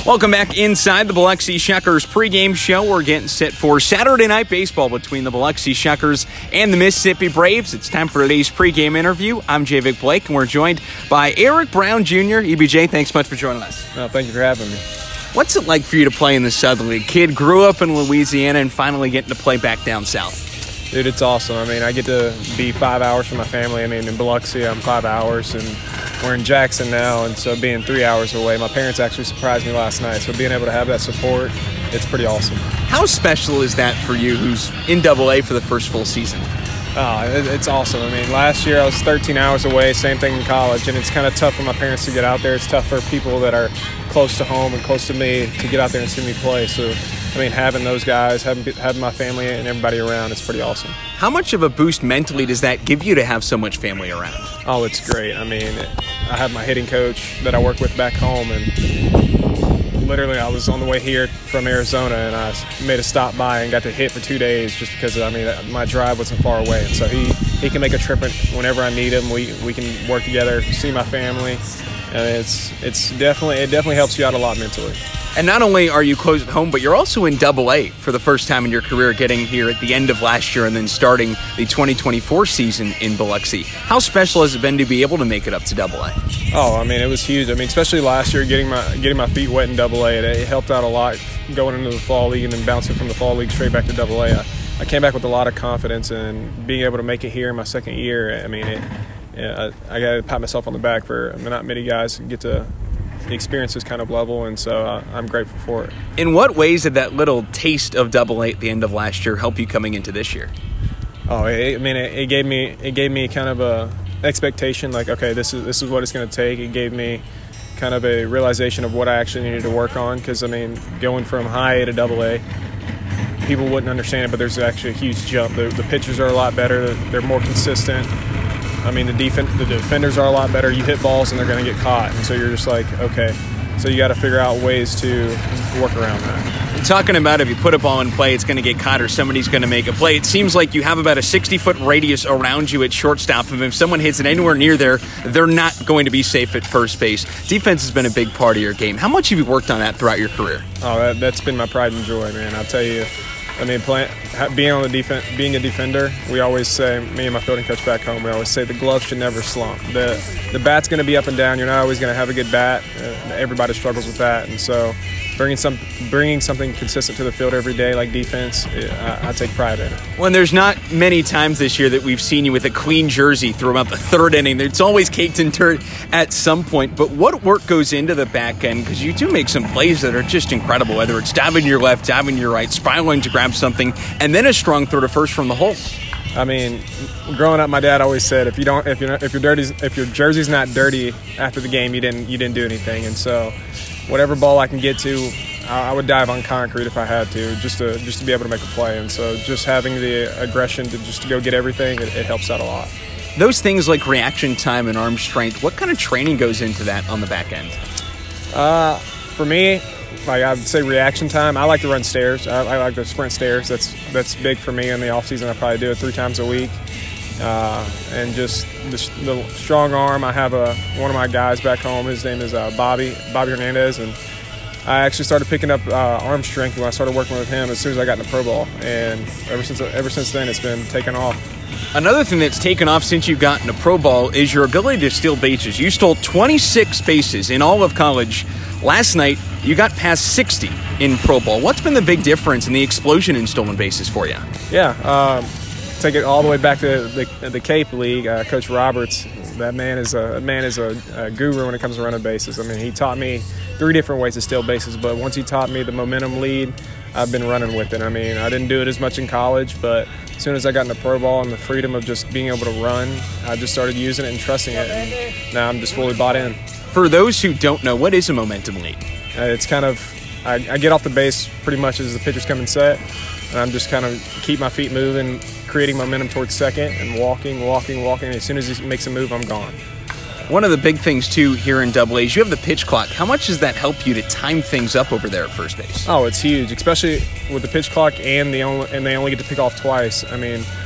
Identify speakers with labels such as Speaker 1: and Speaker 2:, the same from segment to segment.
Speaker 1: Welcome back inside the Biloxi Shuckers pregame show. We're getting set for Saturday night baseball between the Biloxi Shuckers and the Mississippi Braves. It's time for today's pregame interview. I'm J. Vic Blake, and we're joined by Eric Brown Jr. EBJ, thanks much for joining us.
Speaker 2: Thank you for having me.
Speaker 1: What's it like for you to play in the Southern League? Kid grew up in Louisiana and finally getting to play back down south.
Speaker 2: Dude, it's awesome. I mean, I get to be 5 hours from my family. I mean, in Biloxi, I'm 5 hours, and we're in Jackson now, and so being 3 hours away, my parents actually surprised me last night, so being able to have that support, it's pretty awesome.
Speaker 1: How special is that for you, who's in AA for the first full season?
Speaker 2: It's awesome. I mean, last year I was 13 hours away, same thing in college, and it's kind of tough for my parents to get out there. It's tough for people that are close to home and close to me to get out there and see me play. So, I mean, having those guys, having my family and everybody around, it's pretty awesome.
Speaker 1: How much of a boost mentally does that give you to have so much family around?
Speaker 2: Oh, it's great. I mean, I have my hitting coach that I work with back home, and literally I was on the way here from Arizona, and I made a stop by and got to hit for 2 days just because, I mean, my drive wasn't far away. And so he can make a trip whenever I need him. We can work together, see my family, and it definitely helps you out a lot mentally.
Speaker 1: And not only are you close at home, but you're also in AA for the first time in your career, getting here at the end of last year and then starting the 2024 season in Biloxi. How special has it been to be able to make it up to AA?
Speaker 2: Oh, I mean, it was huge. I mean, especially last year, getting my feet wet in AA, it helped out a lot going into the fall league and then bouncing from the fall league straight back to AA. I came back with a lot of confidence, and being able to make it here in my second year, I mean, I got to pat myself on the back for not many guys get to the experience is kind of level, and so I'm grateful for it. In
Speaker 1: what ways did that little taste of AA at the end of last year help you coming into this year?
Speaker 2: Oh, it gave me kind of a expectation, like, okay, this is what it's going to take. It gave me kind of a realization of what I actually needed to work on, because, I mean, going from high A to AA, people wouldn't understand it, but there's actually a huge jump. The pitchers are a lot better. They're more consistent. I mean, the defenders are a lot better. You hit balls and they're going to get caught. And so you're just like, okay. So you got to figure out ways to work around that.
Speaker 1: Talking about if you put a ball in play, it's going to get caught or somebody's going to make a play. It seems like you have about a 60-foot radius around you at shortstop. And if someone hits it anywhere near there, they're not going to be safe at first base. Defense has been a big part of your game. How much have you worked on that throughout your career?
Speaker 2: Oh, that's been my pride and joy, man. I'll tell you. I mean, being on the defense, being a defender, we always say, me and my fielding coach back home, we always say the glove should never slump. The bat's going to be up and down. You're not always going to have a good bat. Everybody struggles with that, and so bringing something consistent to the field every day, like defense, I take pride in it.
Speaker 1: Well, and there's not many times this year that we've seen you with a clean jersey through about the third inning. It's always caked in dirt at some point. But what work goes into the back end? Because you do make some plays that are just incredible, whether it's diving to your left, diving to your right, spiraling to grab something, and then a strong throw to first from the hole.
Speaker 2: I mean, growing up, my dad always said, if your jersey's not dirty after the game, you didn't do anything. And so, whatever ball I can get to, I would dive on concrete if I had to, just to be able to make a play. And so, just having the aggression to go get everything, it helps out a lot.
Speaker 1: Those things like reaction time and arm strength, what kind of training goes into that on the back end?
Speaker 2: For me, like I would say reaction time, I like to run stairs. I like to sprint stairs. That's big for me in the off season. I probably do it 3 times a week. And just the strong arm. I have one of my guys back home. His name is Bobby Hernandez, and I actually started picking up arm strength when I started working with him as soon as I got into pro ball. And ever since then, it's been taken off.
Speaker 1: Another thing that's taken off since you've gotten to pro ball is your ability to steal bases. You stole 26 bases in all of college. Last night, you got past 60 in pro ball. What's been the big difference in the explosion in stolen bases for you?
Speaker 2: Yeah, take it all the way back to the Cape League. Coach Roberts, that man is a guru when it comes to running bases. I mean, he taught me 3 different ways to steal bases, but once he taught me the momentum lead, I've been running with it. I mean, I didn't do it as much in college, but as soon as I got into pro ball and the freedom of just being able to run, I just started using it and trusting it, and now I'm just fully bought in.
Speaker 1: For those who don't know, what is a momentum lead?
Speaker 2: It's kind of, I get off the base pretty much as the pitcher's coming set, and I'm just kind of keep my feet moving, creating momentum towards second and walking. As soon as he makes a move, I'm gone.
Speaker 1: One of the big things, too, here in AA is you have the pitch clock. How much does that help you to time things up over there at first base?
Speaker 2: Oh, it's huge, especially with the pitch clock and they only get to pick off twice. I mean,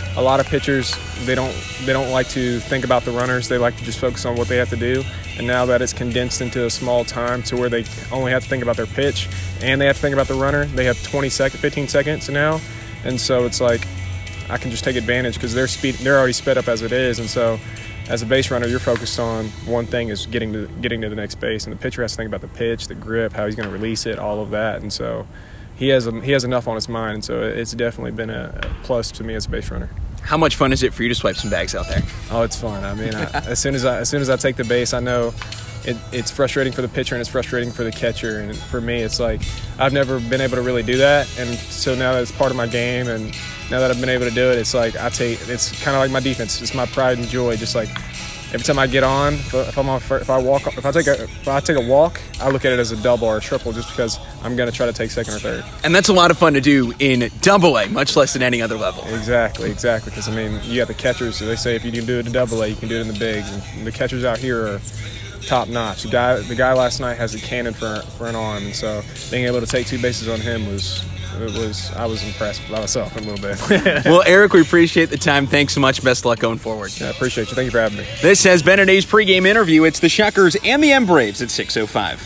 Speaker 2: a lot of pitchers, they don't like to think about the runners. They like to just focus on what they have to do. And now that it's condensed into a small time to where they only have to think about their pitch and they have to think about the runner, they have 15 seconds now. And so it's like I can just take advantage because they're already sped up as it is. And so as a base runner, you're focused on one thing, is getting to the next base, and the pitcher has to think about the pitch, the grip, how he's going to release it, all of that. And so he has enough on his mind, and so it's definitely been a plus to me as a base runner.
Speaker 1: How much fun is it for you to swipe some bags out there?
Speaker 2: Oh, it's fun. I mean, as soon as I take the base, I know it's frustrating for the pitcher and it's frustrating for the catcher. And for me, it's like I've never been able to really do that, and so now that it's part of my game, and now that I've been able to do it, it's like it's kind of like my defense. It's my pride and joy. Just like every time I get on, if I take a walk, I look at it as a double or a triple, just because I'm going to try to take second or third.
Speaker 1: And that's a lot of fun to do in Double-A, much less than any other level.
Speaker 2: Exactly. Because I mean, you got the catchers. So they say if you can do it in Double-A, you can do it in the bigs. And the catchers out here are top notch. The guy last night has a cannon for an arm, and so being able to take 2 bases on him I was impressed by myself a little bit.
Speaker 1: Well, Eric, we appreciate the time. Thanks so much. Best of luck going forward.
Speaker 2: Yeah, I appreciate you. Thank you for having me.
Speaker 1: This has been an A's pregame interview. It's the Shuckers and the M Braves at 6:05.